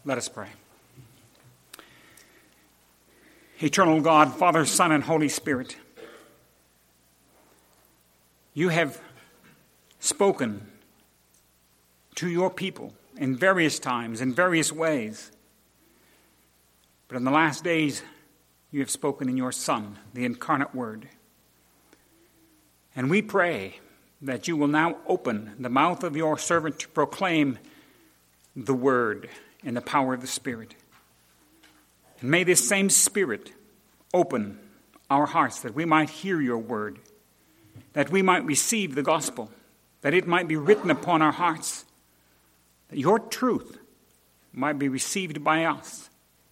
Let us pray. Eternal God, Father, Son, and Holy Spirit, you have spoken to your people in various times, in various ways. But in the last days, you have spoken in your Son, the incarnate Word. And we pray that you will now open the mouth of your servant to proclaim the Word in the power of the Spirit. And may this same Spirit open our hearts that we might hear your Word, that we might receive the gospel, that it might be written upon our hearts, that your truth might be received by us.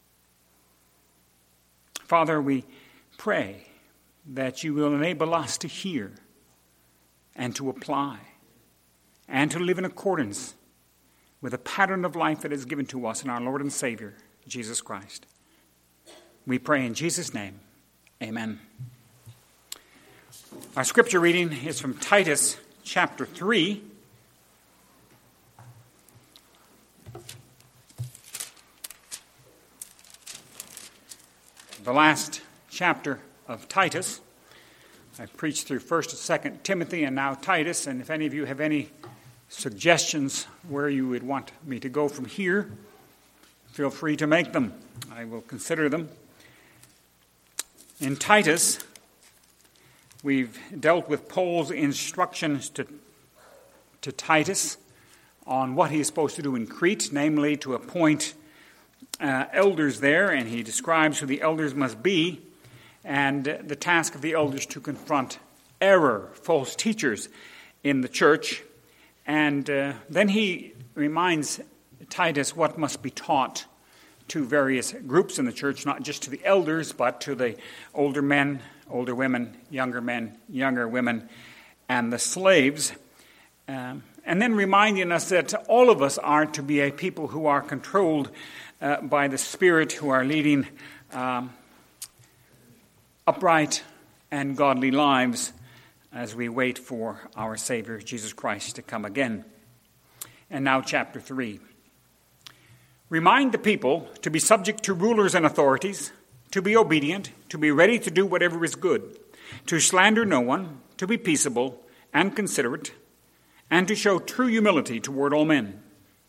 Father, we pray that you will enable us to hear and to apply and to live in accordance with a pattern of life that is given to us in our Lord and Savior, Jesus Christ. We pray in Jesus' name. Amen. Our scripture reading is from Titus chapter 3. The last chapter of Titus. I've preached through 1st and 2nd Timothy and now Titus, and if any of you have any suggestions where you would want me to go from here, feel free to make them. I will consider them. In Titus, we've dealt with Paul's instructions to Titus on what he is supposed to do in Crete, namely to appoint elders there, and he describes who the elders must be, and the task of the elders to confront error, false teachers in the church. And then he reminds Titus what must be taught to various groups in the church, not just to the elders, but to the older men, older women, younger men, younger women, and the slaves. And then reminding us that all of us are to be a people who are controlled by the Spirit, who are leading upright and godly lives as we wait for our Savior, Jesus Christ, to come again. And now chapter 3. Remind the people to be subject to rulers and authorities, to be obedient, to be ready to do whatever is good, to slander no one, to be peaceable and considerate, and to show true humility toward all men.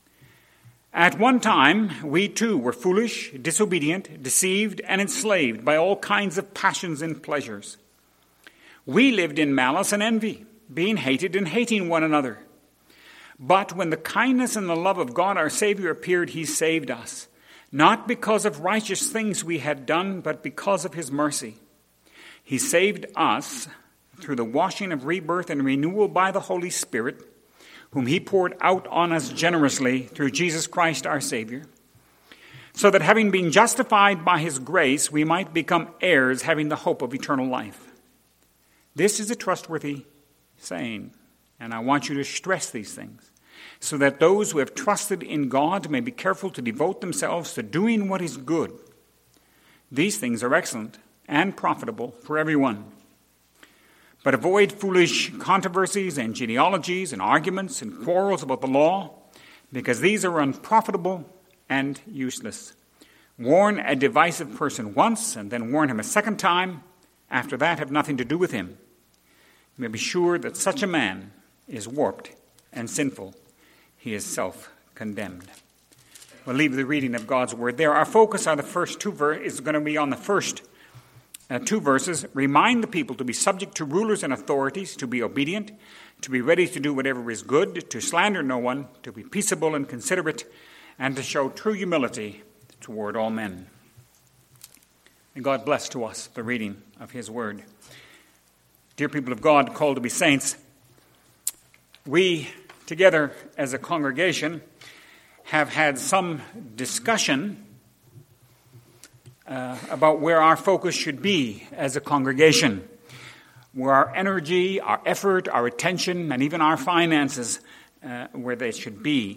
At one time, we too were foolish, disobedient, deceived, and enslaved by all kinds of passions and pleasures. We lived in malice and envy, being hated and hating one another. But when the kindness and the love of God our Savior appeared, he saved us, not because of righteous things we had done, but because of his mercy. He saved us through the washing of rebirth and renewal by the Holy Spirit, whom he poured out on us generously through Jesus Christ our Savior, so that having been justified by his grace, we might become heirs, having the hope of eternal life. This is a trustworthy saying, and I want you to stress these things, so that those who have trusted in God may be careful to devote themselves to doing what is good. These things are excellent and profitable for everyone. But avoid foolish controversies and genealogies and arguments and quarrels about the law, because these are unprofitable and useless. Warn a divisive person once, and then warn him a second time. After that, have nothing to do with him. You may be sure that such a man is warped and sinful. He is self-condemned. We'll leave the reading of God's word there. Our focus on the first two is going to be on the first two verses. Remind the people to be subject to rulers and authorities, to be obedient, to be ready to do whatever is good, to slander no one, to be peaceable and considerate, and to show true humility toward all men. And God bless to us the reading of his word. Dear people of God, called to be saints, we together as a congregation have had some discussion about where our focus should be as a congregation, where our energy, our effort, our attention, and even our finances, where they should be.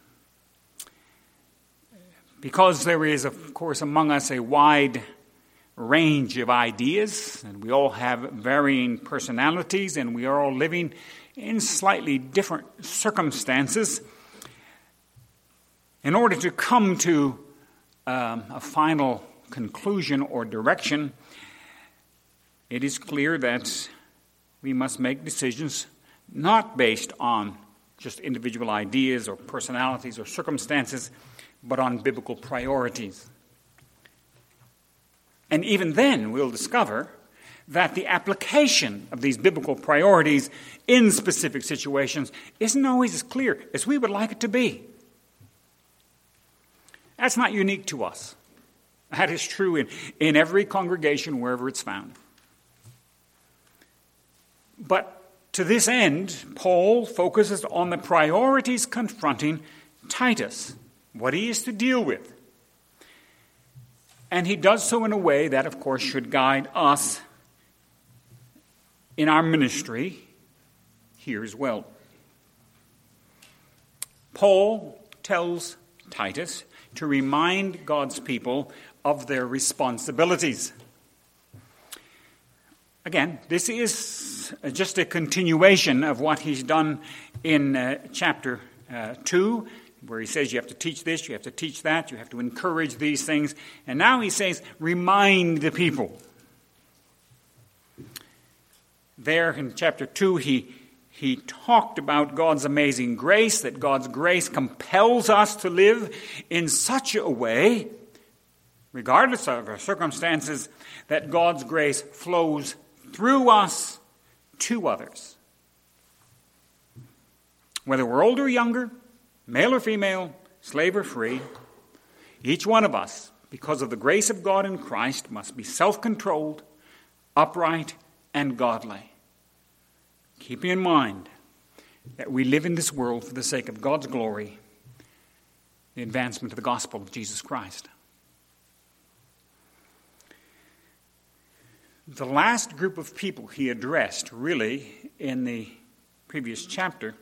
Because there is, of course, among us a wide range of ideas, and we all have varying personalities, and we are all living in slightly different circumstances. In order to come to a final conclusion or direction, it is clear that we must make decisions not based on just individual ideas or personalities or circumstances, but on biblical priorities. And even then, we'll discover that the application of these biblical priorities in specific situations isn't always as clear as we would like it to be. That's not unique to us. That is true in every congregation, wherever it's found. But to this end, Paul focuses on the priorities confronting Titus, what he is to deal with. And he does so in a way that, of course, should guide us in our ministry here as well. Paul tells Titus to remind God's people of their responsibilities. Again, this is just a continuation of what he's done in chapter 2, where he says you have to teach this, you have to teach that, you have to encourage these things. And now he says, remind the people. There in chapter 2, he talked about God's amazing grace, that God's grace compels us to live in such a way, regardless of our circumstances, that God's grace flows through us to others. Whether we're older or younger, male or female, slave or free, each one of us, because of the grace of God in Christ, must be self-controlled, upright, and godly. Keeping in mind that we live in this world for the sake of God's glory, the advancement of the gospel of Jesus Christ. The last group of people he addressed, really, in the previous chapter,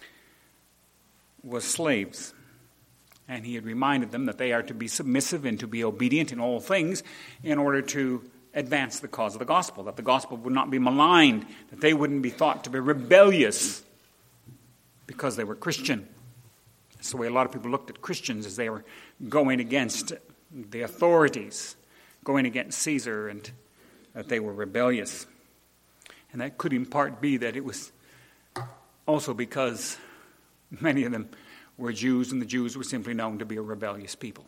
was slaves. And he had reminded them that they are to be submissive and to be obedient in all things in order to advance the cause of the gospel, that the gospel would not be maligned, that they wouldn't be thought to be rebellious because they were Christian. That's the way a lot of people looked at Christians, as they were going against the authorities, going against Caesar, and that they were rebellious. And that could in part be that it was also because many of them were Jews, and the Jews were simply known to be a rebellious people.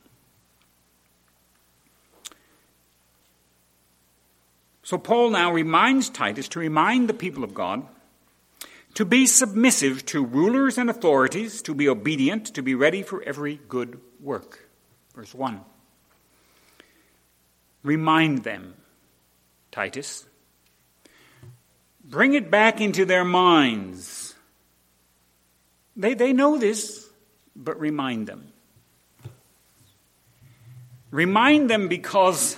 So Paul now reminds Titus to remind the people of God to be submissive to rulers and authorities, to be obedient, to be ready for every good work. Verse 1. Remind them, Titus. Bring it back into their minds. They know this, but remind them. Remind them because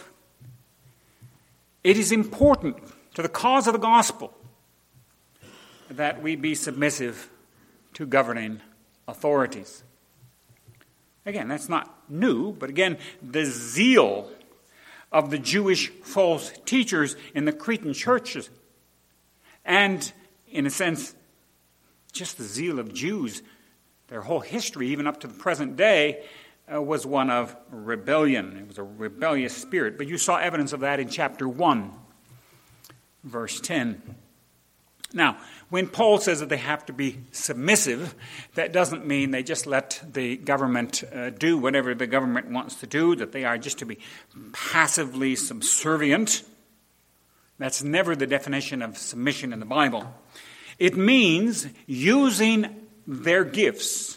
it is important to the cause of the gospel that we be submissive to governing authorities. Again, that's not new, but again, the zeal of the Jewish false teachers in the Cretan churches, and in a sense, just the zeal of Jews, their whole history, even up to the present day, was one of rebellion. It was a rebellious spirit. But you saw evidence of that in chapter 1, verse 10. Now, when Paul says that they have to be submissive, that doesn't mean they just let the government do whatever the government wants to do, that they are just to be passively subservient. That's never the definition of submission in the Bible. It means using their gifts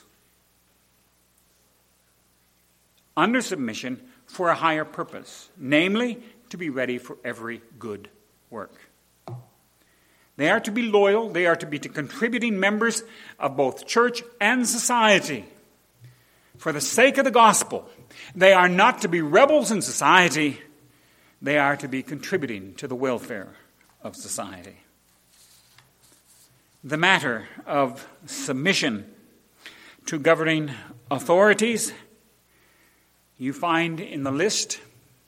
under submission for a higher purpose, namely to be ready for every good work. They are to be loyal, they are to be contributing members of both church and society. For the sake of the gospel, they are not to be rebels in society, they are to be contributing to the welfare of society. The matter of submission to governing authorities you find in the list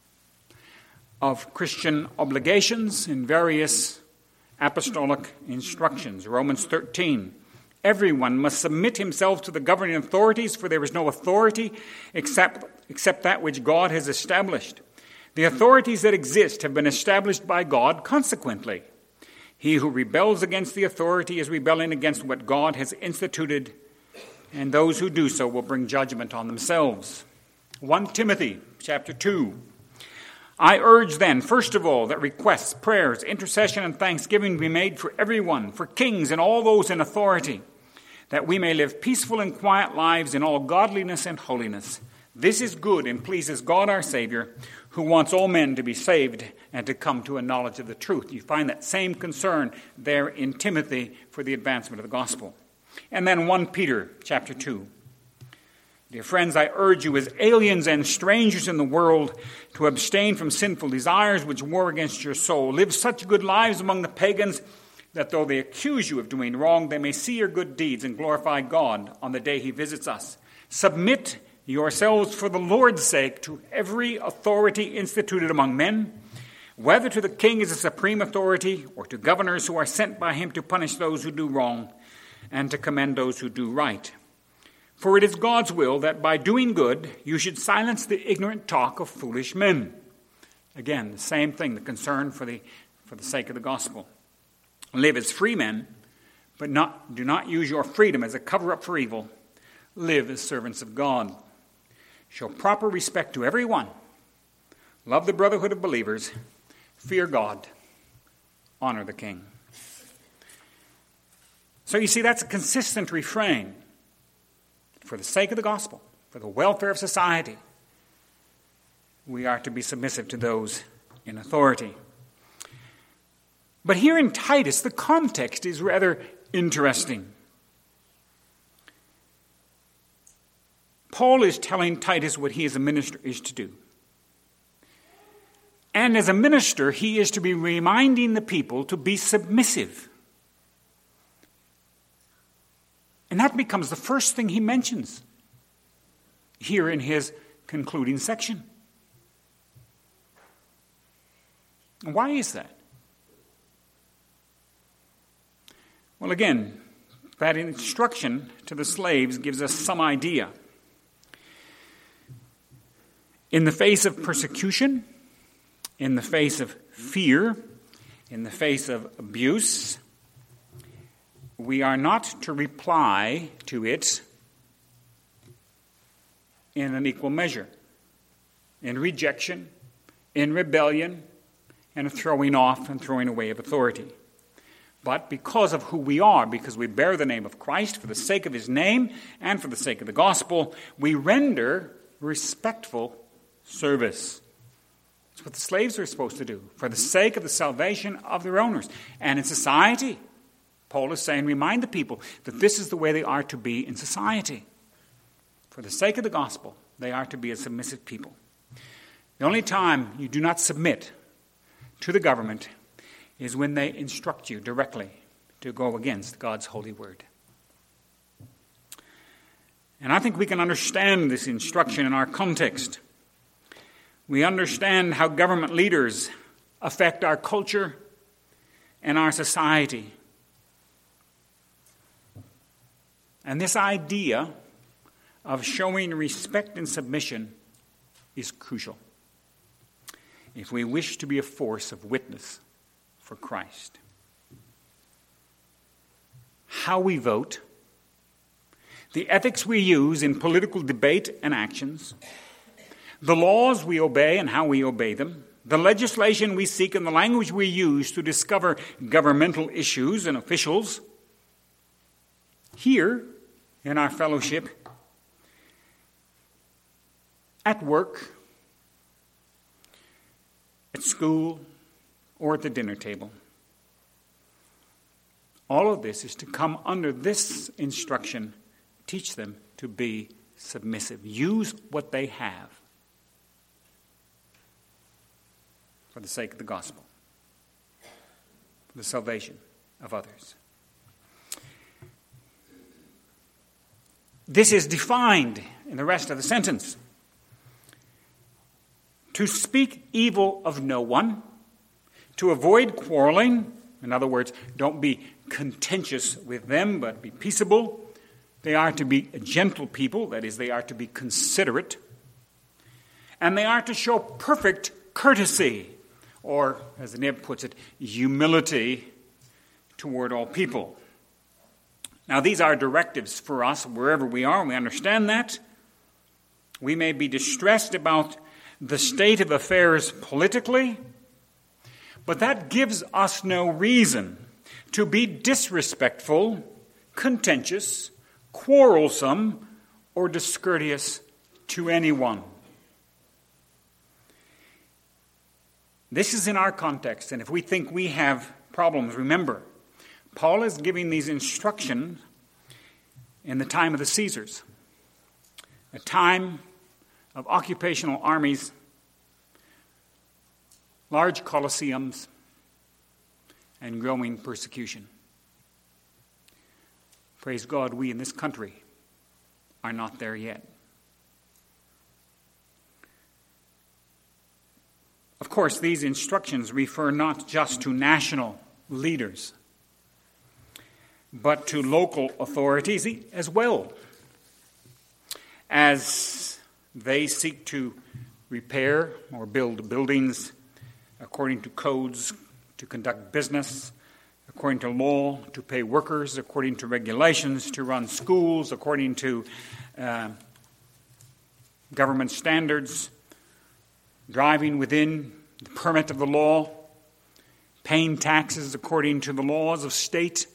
of Christian obligations in various apostolic instructions. Romans 13, Everyone must submit himself to the governing authorities, for there is no authority except that which God has established. The authorities that exist have been established by God. Consequently, he who rebels against the authority is rebelling against what God has instituted, and those who do so will bring judgment on themselves. 1 Timothy chapter 2. I urge then, first of all, that requests, prayers, intercession, and thanksgiving be made for everyone, for kings and all those in authority, that we may live peaceful and quiet lives in all godliness and holiness. This is good and pleases God our Savior, who wants all men to be saved and to come to a knowledge of the truth. You find that same concern there in Timothy for the advancement of the gospel. And then 1 Peter chapter 2. Dear friends, I urge you as aliens and strangers in the world to abstain from sinful desires which war against your soul. Live such good lives among the pagans that though they accuse you of doing wrong, they may see your good deeds and glorify God on the day he visits us. Submit yourselves for the Lord's sake to every authority instituted among men, whether to the king as a supreme authority or to governors who are sent by him to punish those who do wrong and to commend those who do right. For it is God's will that by doing good you should silence the ignorant talk of foolish men. Again, the same thing, the concern for the sake of the gospel. Live as free men, but do not use your freedom as a cover-up for evil. Live as servants of God. Show proper respect to everyone. Love the brotherhood of believers. Fear God. Honor the king. So you see, that's a consistent refrain. For the sake of the gospel, for the welfare of society, we are to be submissive to those in authority. But here in Titus, the context is rather interesting. Paul is telling Titus what he as a minister is to do. And as a minister, he is to be reminding the people to be submissive. And that becomes the first thing he mentions here in his concluding section. Why is that? Well, again, that instruction to the slaves gives us some idea. In the face of persecution, in the face of fear, in the face of abuse, we are not to reply to it in an equal measure, in rejection, in rebellion, and a throwing off and throwing away of authority. But because of who we are, because we bear the name of Christ for the sake of his name and for the sake of the gospel, we render respectful service. That's what the slaves are supposed to do, for the sake of the salvation of their owners. And in society, Paul is saying, remind the people that this is the way they are to be in society. For the sake of the gospel, they are to be a submissive people. The only time you do not submit to the government is when they instruct you directly to go against God's holy word. And I think we can understand this instruction in our context. We understand how government leaders affect our culture and our society. And this idea of showing respect and submission is crucial if we wish to be a force of witness for Christ. How we vote, the ethics we use in political debate and actions, the laws we obey and how we obey them, the legislation we seek and the language we use to discover governmental issues and officials, here in our fellowship, at work, at school, or at the dinner table. All of this is to come under this instruction. Teach them to be submissive. Use what they have for the sake of the gospel, for the salvation of others. This is defined in the rest of the sentence. To speak evil of no one, to avoid quarreling, in other words, don't be contentious with them, but be peaceable. They are to be a gentle people, that is, they are to be considerate. And they are to show perfect courtesy, or, as the Neb puts it, humility toward all people. Now, these are directives for us wherever we are. We understand that. We may be distressed about the state of affairs politically, but that gives us no reason to be disrespectful, contentious, quarrelsome, or discourteous to anyone. This is in our context, and if we think we have problems, remember, Paul is giving these instructions in the time of the Caesars, a time of occupational armies, large colosseums, and growing persecution. Praise God, we in this country are not there yet. Of course, these instructions refer not just to national leaders, but to local authorities as well, as they seek to repair or build buildings according to codes, to conduct business according to law, to pay workers according to regulations, to run schools according to government standards, driving within the permit of the law, paying taxes according to the laws of state,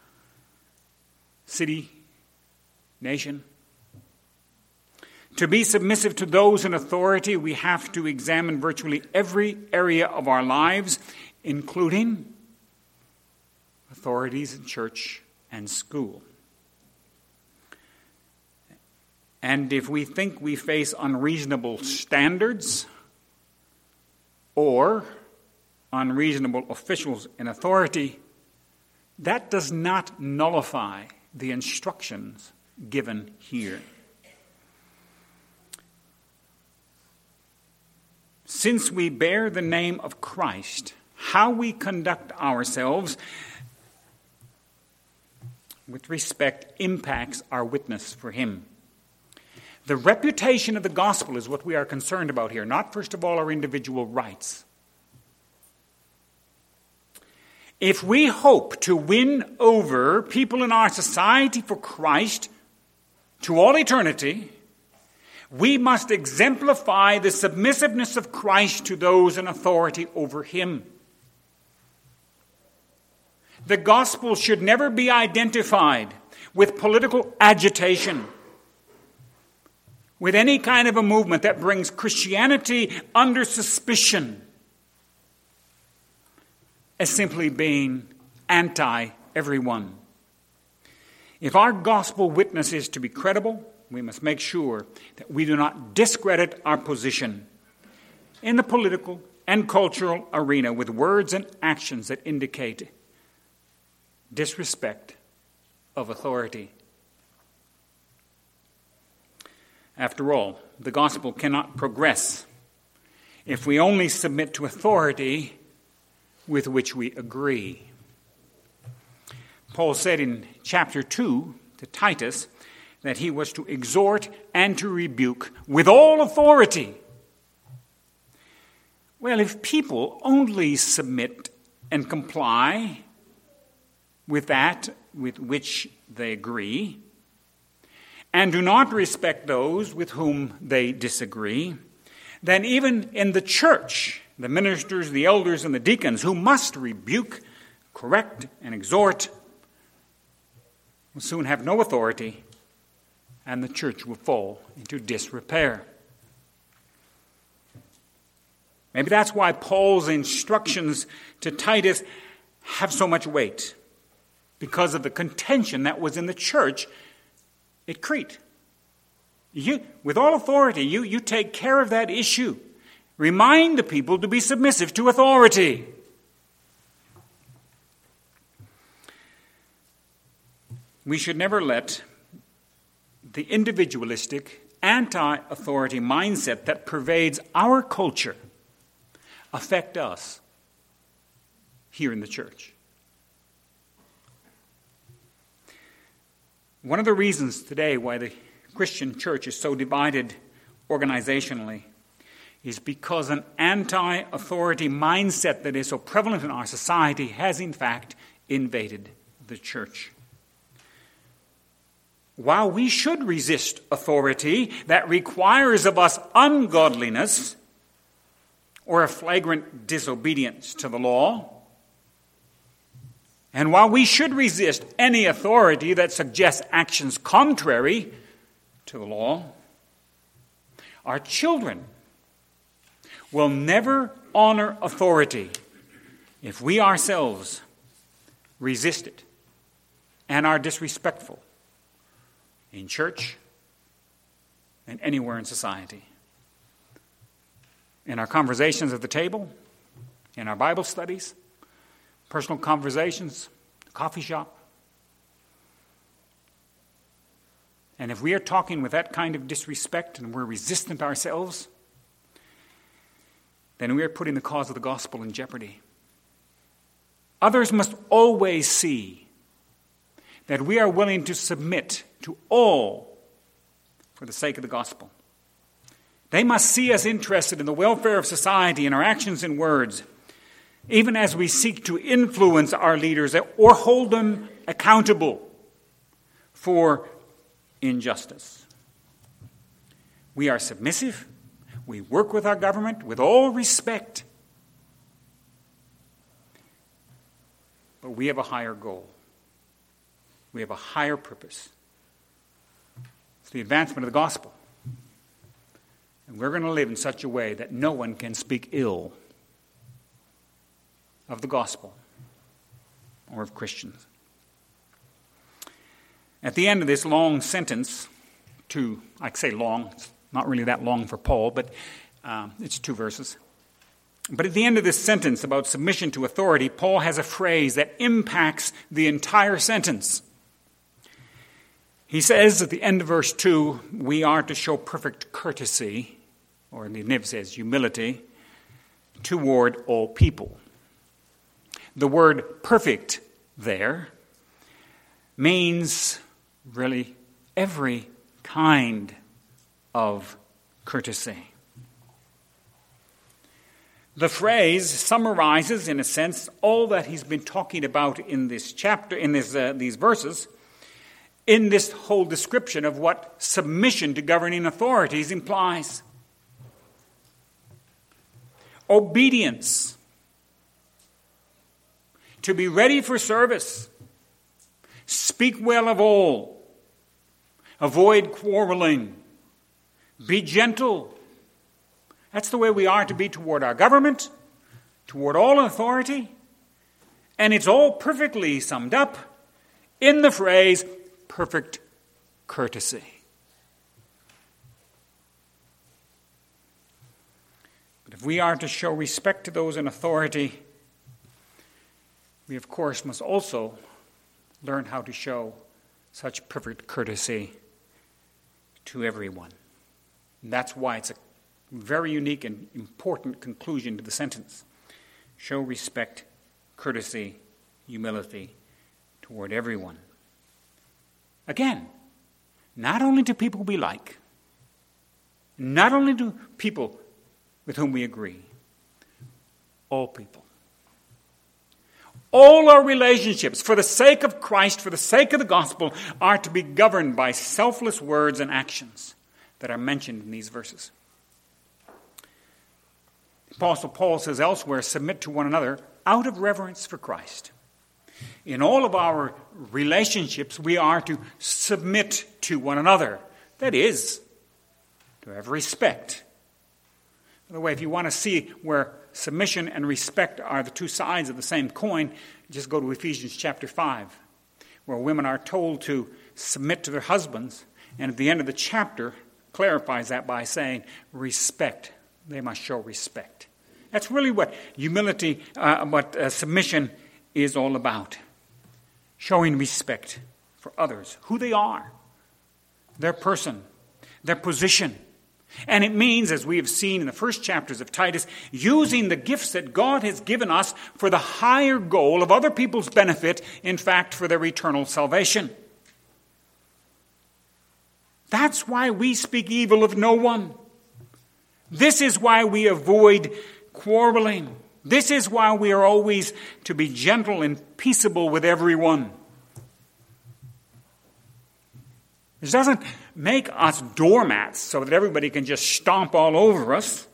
city, nation. To be submissive to those in authority, we have to examine virtually every area of our lives, including authorities in church and school. And if we think we face unreasonable standards or unreasonable officials in authority, that does not nullify the instructions given here. Since we bear the name of Christ, how we conduct ourselves with respect impacts our witness for him. The reputation of the gospel is what we are concerned about here, not first of all our individual rights. If we hope to win over people in our society for Christ to all eternity, we must exemplify the submissiveness of Christ to those in authority over him. The gospel should never be identified with political agitation, with any kind of a movement that brings Christianity under suspicion as simply being anti-everyone. If our gospel witness is to be credible, we must make sure that we do not discredit our position in the political and cultural arena with words and actions that indicate disrespect of authority. After all, the gospel cannot progress if we only submit to authority with which we agree. Paul said in chapter 2 to Titus that he was to exhort and to rebuke with all authority. Well, if people only submit and comply with that with which they agree, and do not respect those with whom they disagree, then even in the church, the ministers, the elders, and the deacons who must rebuke, correct, and exhort will soon have no authority, and the church will fall into disrepair. Maybe that's why Paul's instructions to Titus have so much weight, because of the contention that was in the church at Crete. With all authority, you take care of that issue. Remind the people to be submissive to authority. We should never let the individualistic, anti-authority mindset that pervades our culture affect us here in the church. One of the reasons today why the Christian church is so divided organizationally is because an anti-authority mindset that is so prevalent in our society has in fact invaded the church. While we should resist authority that requires of us ungodliness or a flagrant disobedience to the law, and while we should resist any authority that suggests actions contrary to the law, our children will never honor authority if we ourselves resist it and are disrespectful in church and anywhere in society. In our conversations at the table, in our Bible studies, personal conversations, coffee shop. And if we are talking with that kind of disrespect and we're resistant ourselves, then we are putting the cause of the gospel in jeopardy. Others must always see that we are willing to submit to all for the sake of the gospel. They must see us interested in the welfare of society in our actions and words, even as we seek to influence our leaders or hold them accountable for injustice. We are submissive. We work with our government with all respect. But we have a higher goal. We have a higher purpose. It's the advancement of the gospel. And we're going to live in such a way that no one can speak ill of the gospel or of Christians. At the end of this long sentence, I say long, it's not really that long for Paul, but it's 2 verses. But at the end of this sentence about submission to authority, Paul has a phrase that impacts the entire sentence. He says at the end of verse 2, we are to show perfect courtesy, or the NIV says humility, toward all people. The word perfect there means really every kind of courtesy. The phrase summarizes, in a sense, all that he's been talking about in this chapter, in these verses, in this whole description of what submission to governing authorities implies. Obedience. To be ready for service. Speak well of all. Avoid quarreling. Be gentle. That's the way we are to be toward our government, toward all authority. And it's all perfectly summed up in the phrase, perfect courtesy. But if we are to show respect to those in authority, we of course must also learn how to show such perfect courtesy to everyone. And that's why it's a very unique and important conclusion to the sentence. Show respect, courtesy, humility toward everyone. Again, not only to people we like, not only to people with whom we agree, all people. All our relationships, for the sake of Christ, for the sake of the gospel, are to be governed by selfless words and actions that are mentioned in these verses. Apostle Paul says elsewhere, submit to one another out of reverence for Christ. In all of our relationships, we are to submit to one another. That is, to have respect. By the way, if you want to see where submission and respect are the two sides of the same coin, just go to Ephesians chapter 5, where women are told to submit to their husbands, and at the end of the chapter clarifies that by saying, respect. They must show respect. That's really what humility, submission is all about. Showing respect for others, who they are, their person, their position. And it means, as we have seen in the first chapters of Titus, using the gifts that God has given us for the higher goal of other people's benefit, in fact, for their eternal salvation. That's why we speak evil of no one. This is why we avoid quarreling. This is why we are always to be gentle and peaceable with everyone. This doesn't make us doormats so that everybody can just stomp all over us.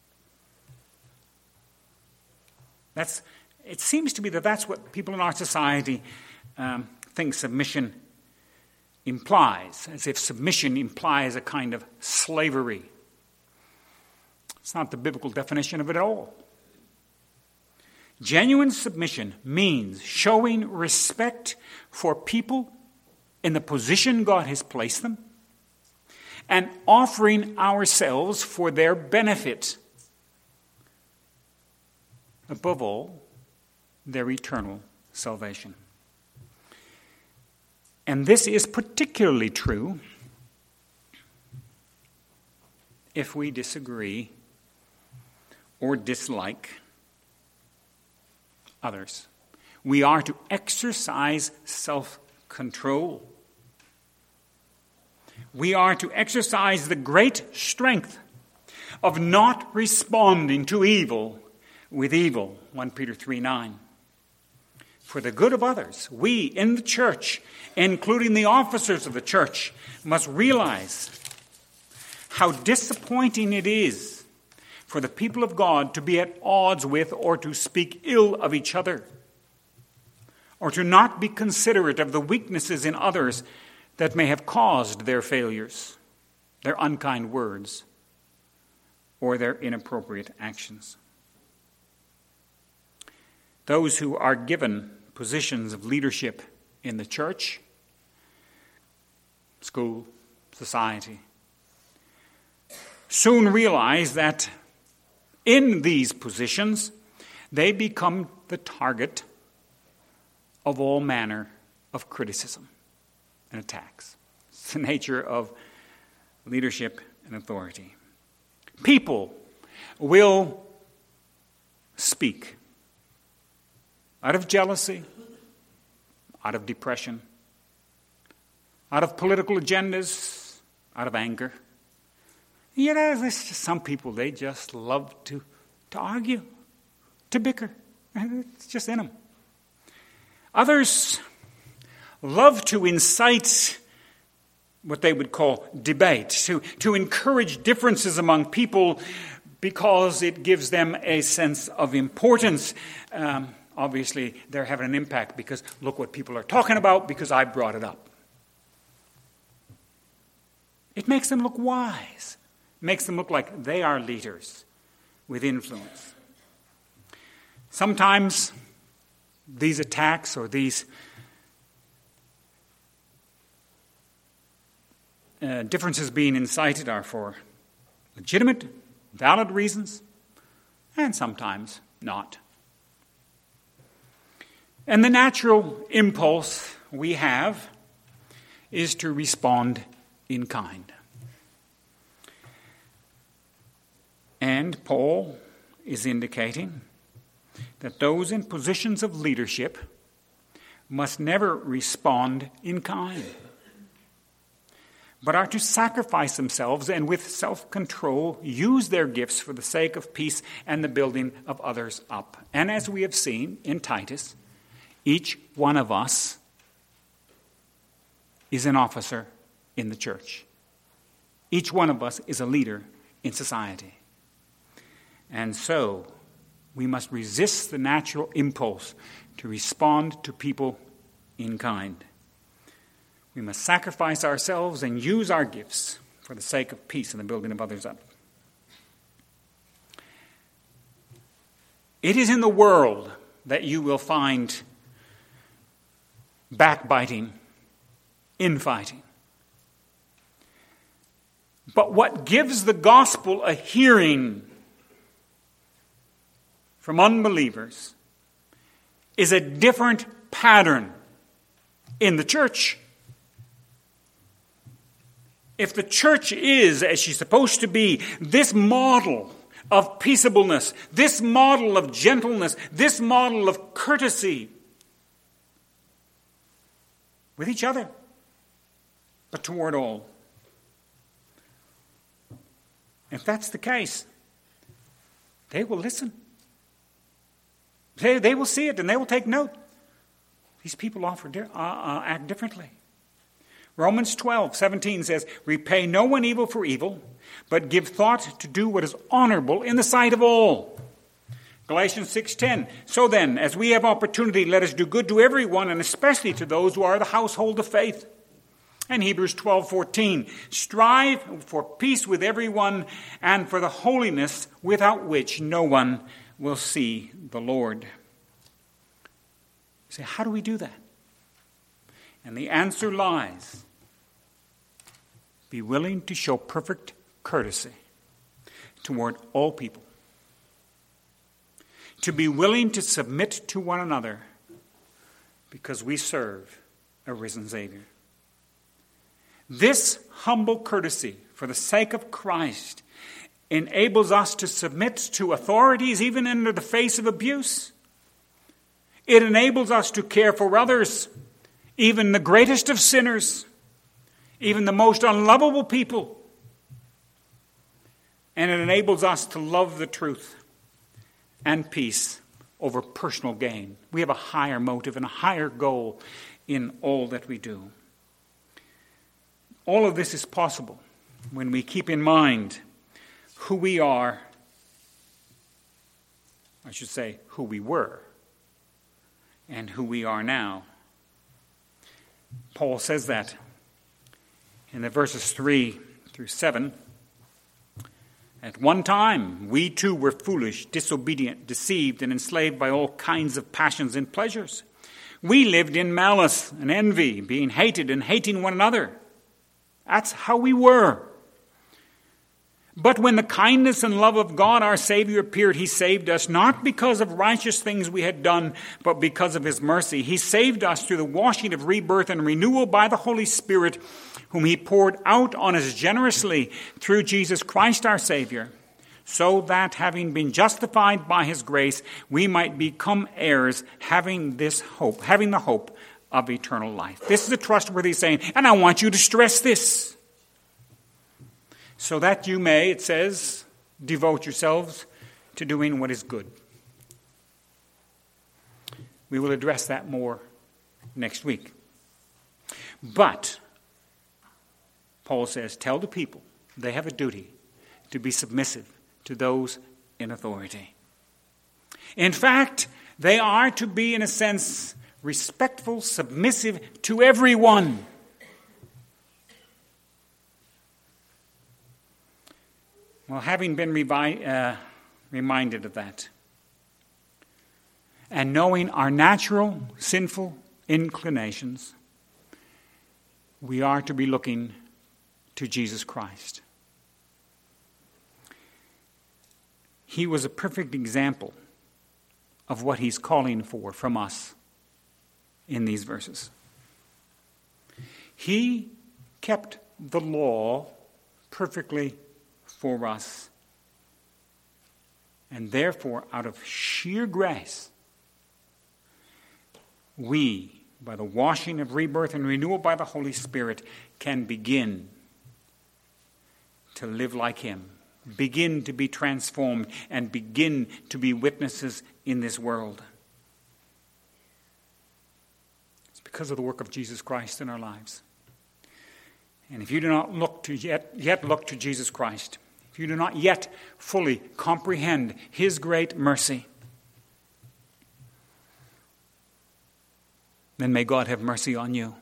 It seems to be that that's what people in our society think submission implies, as if submission implies a kind of slavery. It's not the biblical definition of it at all. Genuine submission means showing respect for people in the position God has placed them and offering ourselves for their benefit. Above all, their eternal salvation. And this is particularly true if we disagree or dislike others. We are to exercise self-control. We are to exercise the great strength of not responding to evil with evil, 1 Peter 3:9. For the good of others, we in the church, including the officers of the church, must realize how disappointing it is for the people of God to be at odds with or to speak ill of each other, or to not be considerate of the weaknesses in others that may have caused their failures, their unkind words, or their inappropriate actions. Those who are given positions of leadership in the church, school, society, soon realize that in these positions they become the target of all manner of criticism and attacks. It's the nature of leadership and authority. People will speak out of jealousy, out of depression, out of political agendas, out of anger. You know, there's just some people, they just love to argue, to bicker. It's just in them. Others love to incite what they would call debate, to encourage differences among people because it gives them a sense of importance. Obviously, they're having an impact because look what people are talking about because I brought it up. It makes them look wise. It makes them look like they are leaders with influence. Sometimes these attacks or these differences being incited are for legitimate, valid reasons, and sometimes not. And the natural impulse we have is to respond in kind. And Paul is indicating that those in positions of leadership must never respond in kind, but are to sacrifice themselves and with self-control use their gifts for the sake of peace and the building of others up. And as we have seen in Titus, each one of us is an officer in the church. Each one of us is a leader in society. And so we must resist the natural impulse to respond to people in kind. We must sacrifice ourselves and use our gifts for the sake of peace and the building of others up. It is in the world that you will find backbiting, infighting. But what gives the gospel a hearing from unbelievers is a different pattern in the church. If the church is, as she's supposed to be, this model of peaceableness, this model of gentleness, this model of courtesy with each other, but toward all, If that's the case, they will listen. They will see it and they will take note. These people act differently. Romans 12:17 says, repay no one evil for evil, but give thought to do what is honorable in the sight of all. Galatians 6:10, so then, as we have opportunity, let us do good to everyone, and especially to those who are the household of faith. And Hebrews 12:14, strive for peace with everyone and for the holiness without which no one will see the Lord. You say, how do we do that? And the answer lies, be willing to show perfect courtesy toward all people. To be willing to submit to one another because we serve a risen Savior. This humble courtesy for the sake of Christ enables us to submit to authorities even under the face of abuse. It enables us to care for others, even the greatest of sinners, even the most unlovable people. And it enables us to love the truth and peace over personal gain. We have a higher motive and a higher goal in all that we do. All of this is possible when we keep in mind who we are, I should say who we were, and who we are now. Paul says that in the verses 3 through 7. At one time, we too were foolish, disobedient, deceived, and enslaved by all kinds of passions and pleasures. We lived in malice and envy, being hated and hating one another. That's how we were. But when the kindness and love of God, our Savior, appeared, he saved us, not because of righteous things we had done, but because of his mercy. He saved us through the washing of rebirth and renewal by the Holy Spirit, whom he poured out on us generously through Jesus Christ our Savior, so that, having been justified by his grace, we might become heirs, having the hope of eternal life. This is a trustworthy saying, and I want you to stress this. So that you may, it says, devote yourselves to doing what is good. We will address that more next week. But, Paul says, tell the people they have a duty to be submissive to those in authority. In fact, they are to be, in a sense, respectful, submissive to everyone. Well, having been reminded of that, and knowing our natural, sinful inclinations, we are to be looking to Jesus Christ. He was a perfect example of what he's calling for from us in these verses. He kept the law perfectly for us. And therefore, out of sheer grace, we, by the washing of rebirth and renewal by the Holy Spirit, can begin to live like him, begin to be transformed, and begin to be witnesses in this world. It's because of the work of Jesus Christ in our lives. And if you do not yet look to Jesus Christ, if you do not yet fully comprehend his great mercy, then may God have mercy on you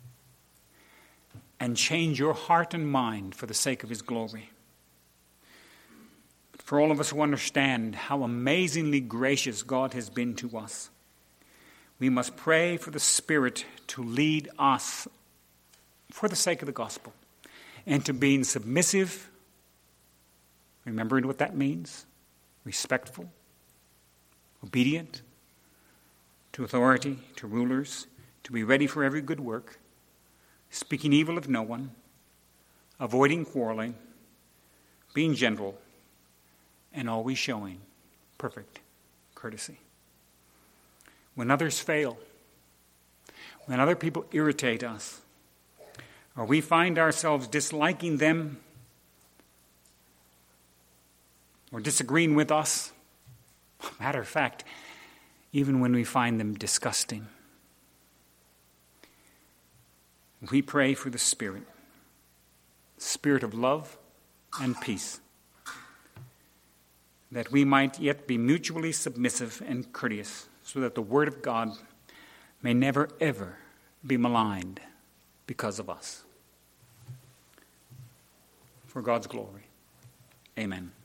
and change your heart and mind for the sake of his glory. But for all of us who understand how amazingly gracious God has been to us, we must pray for the Spirit to lead us for the sake of the gospel and to being submissive, remembering what that means, respectful, obedient to authority, to rulers, to be ready for every good work, speaking evil of no one, avoiding quarreling, being gentle, and always showing perfect courtesy. When others fail, when other people irritate us, or we find ourselves disliking them, or disagreeing with us. Matter of fact, even when we find them disgusting. We pray for the Spirit of love and peace, that we might yet be mutually submissive and courteous, so that the Word of God may never, ever be maligned because of us. For God's glory. Amen.